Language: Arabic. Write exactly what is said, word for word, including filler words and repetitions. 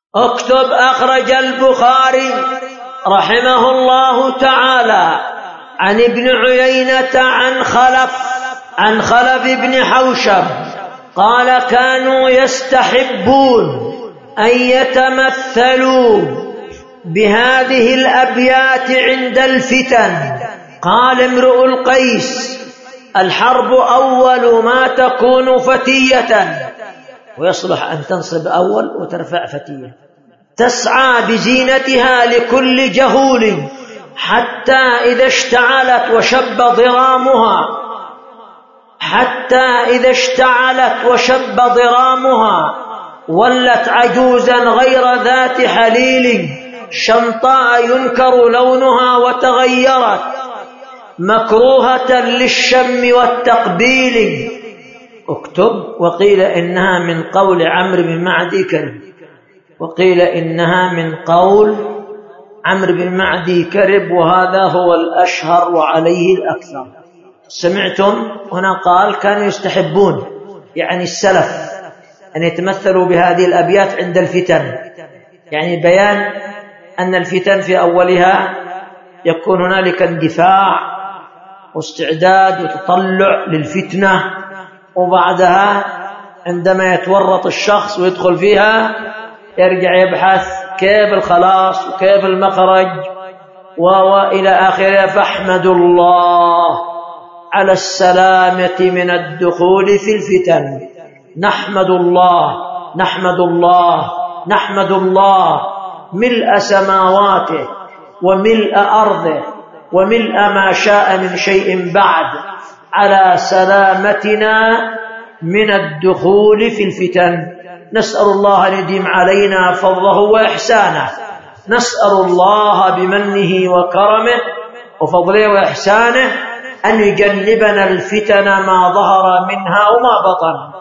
اكتب. أخرج البخاري رحمه الله تعالى عن ابن عيينة عن خلف عن خلف بن حوشب قال: كانوا يستحبون أن يتمثلوا بهذه الأبيات عند الفتن. قال امرؤ القيس: الحرب أول ما تكون فتية، ويصلح أن تنصب أول وترفع فتية، تسعى بزينتها لكل جهول، حتى إذا اشتعلت وشب ضرامها حتى إذا اشتعلت وشب ضرامها ولت عجوزا غير ذات حليل، شمطاء ينكر لونها وتغيرت، مكروهة للشم والتقبيل. اكتب. وقيل إنها من قول عمرو بن معدي كرب وقيل إنها من قول عمرو بن معدي كرب وهذا هو الأشهر وعليه الأكثر. سمعتم؟ هنا قال كانوا يستحبون، يعني السلف، أن يتمثلوا بهذه الأبيات عند الفتن، يعني بيان أن الفتن في أولها يكون هنالك اندفاع واستعداد وتطلع للفتنة، وبعدها عندما يتورط الشخص ويدخل فيها يرجع يبحث كيف الخلاص وكيف المخرج وإلى آخره. فاحمدوا الله على السلامة من الدخول في الفتن. نحمد الله نحمد الله نحمد الله ملء سماواته وملء أرضه وملء ما شاء من شيء بعد على سلامتنا من الدخول في الفتن. نسأل الله أن يديم علينا فضله وإحسانه، نسأل الله بمنه وكرمه وفضله وإحسانه أن يجنبنا الفتن ما ظهر منها وما بطن.